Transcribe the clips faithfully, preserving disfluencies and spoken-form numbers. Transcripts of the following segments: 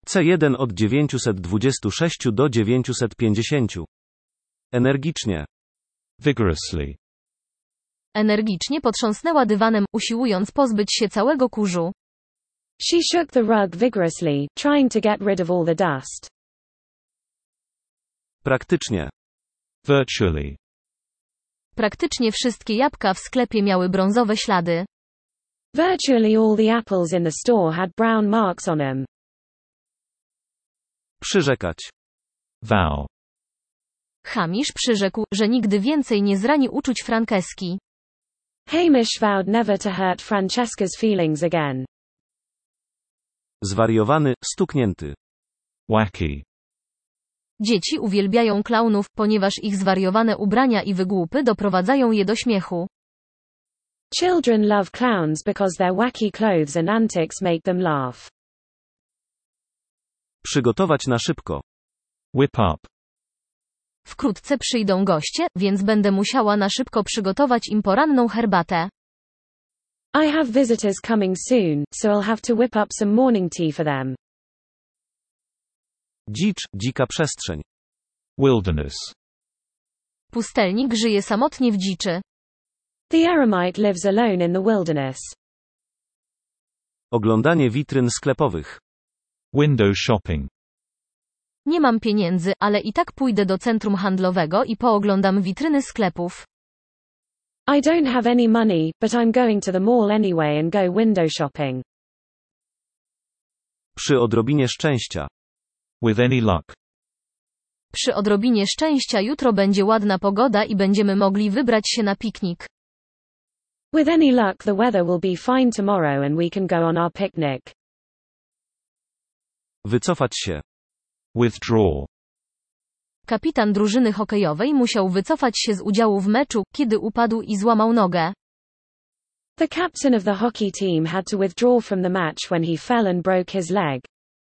C jeden od dziewięćset dwadzieścia sześć do dziewięćset pięćdziesiąt. Energicznie. Vigorously. Energicznie potrząsnęła dywanem, usiłując pozbyć się całego kurzu. She shook the rug vigorously, trying to get rid of all the dust. Praktycznie. Virtually. Praktycznie wszystkie jabłka w sklepie miały brązowe ślady. Virtually all the apples in the store had brown marks on them. Przyrzekać. Vow. Hamish przyrzekł, że nigdy więcej nie zrani uczuć Franceski. Hamish vowed never to hurt Francesca's feelings again. Zwariowany, stuknięty. Wacky. Dzieci uwielbiają klaunów, ponieważ ich zwariowane ubrania i wygłupy doprowadzają je do śmiechu. Children love clowns because their wacky clothes and antics make them laugh. Przygotować na szybko. Whip up. Wkrótce przyjdą goście, więc będę musiała na szybko przygotować im poranną herbatę. I have visitors coming soon, so I'll have to whip up some morning tea for them. Dzicz, dzika przestrzeń. Wilderness. Pustelnik żyje samotnie w dziczy. The eremite lives alone in the wilderness. Oglądanie witryn sklepowych. Window shopping. Nie mam pieniędzy, ale i tak pójdę do centrum handlowego i pooglądam witryny sklepów. I don't have any money, but I'm going to the mall anyway and go window shopping. Przy odrobinie szczęścia. With any luck. Przy odrobinie szczęścia jutro będzie ładna pogoda i będziemy mogli wybrać się na piknik. With any luck the weather will be fine tomorrow and we can go on our picnic. Wycofać się. Withdraw. Kapitan drużyny hokejowej musiał wycofać się z udziału w meczu, kiedy upadł i złamał nogę. The captain of the hockey team had to withdraw from the match when he fell and broke his leg.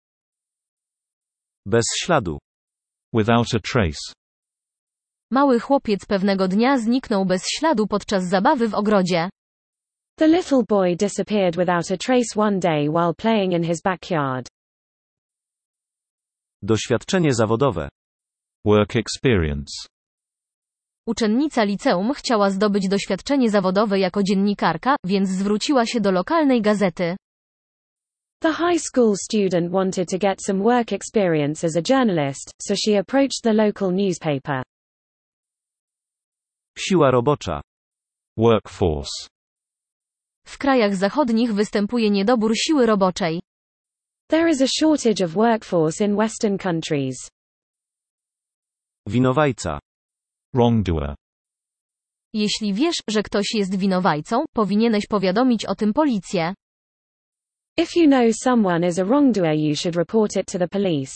Bez śladu. Without a trace. Mały chłopiec pewnego dnia zniknął bez śladu podczas zabawy w ogrodzie. The little boy disappeared without a trace one day while playing in his backyard. Doświadczenie zawodowe. Work experience. Uczennica liceum chciała zdobyć doświadczenie zawodowe jako dziennikarka, więc zwróciła się do lokalnej gazety. The high school student wanted to get some work experience as a journalist, so she approached the local newspaper. Siła robocza. Workforce. W krajach zachodnich występuje niedobór siły roboczej. There is a shortage of workforce in Western countries. Winowajca. Wrongdoer. Jeśli wiesz, że ktoś jest winowajcą, powinieneś powiadomić o tym policję. If you know someone is a wrongdoer, you should report it to the police.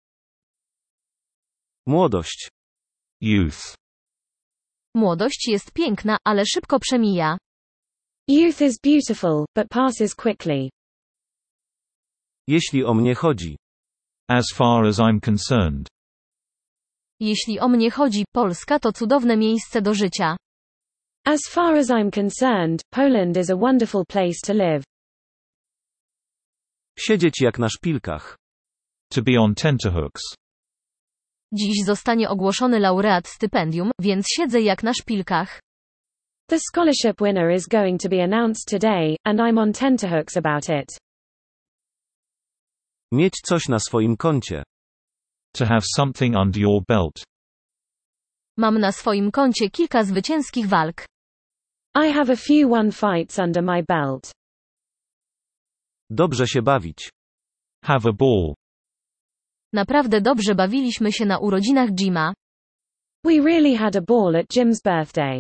Młodość. Youth. Młodość jest piękna, ale szybko przemija. Youth is beautiful, but passes quickly. Jeśli o mnie chodzi. As far as I'm concerned. Jeśli o mnie chodzi, Polska to cudowne miejsce do życia. As far as I'm concerned, Poland is a wonderful place to live. Siedzieć jak na szpilkach. To be on tenterhooks. Dziś zostanie ogłoszony laureat stypendium, więc siedzę jak na szpilkach. The scholarship winner is going to be announced today, and I'm on tenterhooks about it. Mieć coś na swoim koncie. To have something under your belt. Mam na swoim koncie kilka zwycięskich walk. I have a few won fights under my belt. Dobrze się bawić. Have a ball. Naprawdę dobrze bawiliśmy się na urodzinach Jima. We really had a ball at Jim's birthday.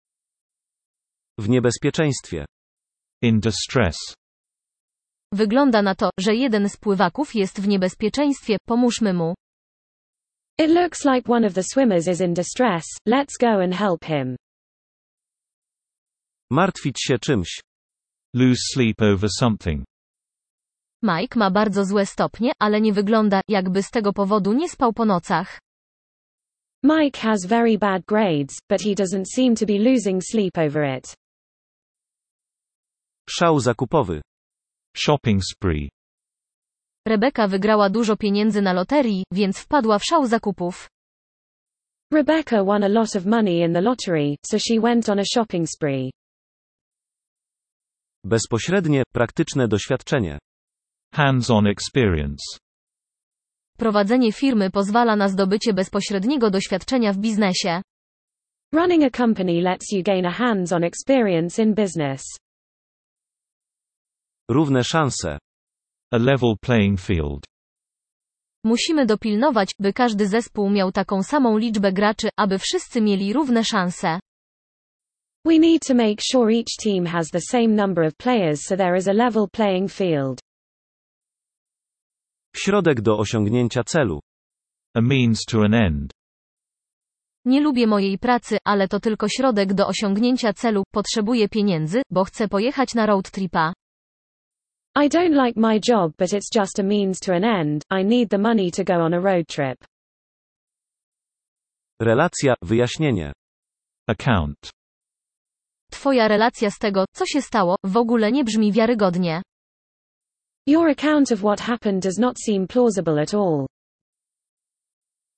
W niebezpieczeństwie. In distress. Wygląda na to, że jeden z pływaków jest w niebezpieczeństwie, pomóżmy mu. It looks like one of the swimmers is in distress, let's go and help him. Martwić się czymś. Lose sleep over something. Mike ma bardzo złe stopnie, ale nie wygląda, jakby z tego powodu nie spał po nocach. Mike has very bad grades, but he doesn't seem to be losing sleep over it. Szał zakupowy. Shopping spree. Rebeka wygrała dużo pieniędzy na loterii, więc wpadła w szał zakupów. Rebecca won a lot of money in the lottery, so she went on a shopping spree. Bezpośrednie, praktyczne doświadczenie. Hands-on experience. Prowadzenie firmy pozwala na zdobycie bezpośredniego doświadczenia w biznesie. Running a company lets you gain a hands-on experience in business. Równe szanse. A level playing field. Musimy dopilnować, by każdy zespół miał taką samą liczbę graczy, aby wszyscy mieli równe szanse. We need to make sure each team has the same number of players so there is a level playing field. Środek do osiągnięcia celu. A means to an end. Nie lubię mojej pracy, ale to tylko środek do osiągnięcia celu. Potrzebuję pieniędzy, bo chcę pojechać na road tripa. I don't like my job, but it's just a means to an end. I need the money to go on a road trip. Relacja, wyjaśnienie. Account. Twoja relacja z tego, co się stało, w ogóle nie brzmi wiarygodnie. Your account of what happened does not seem plausible at all.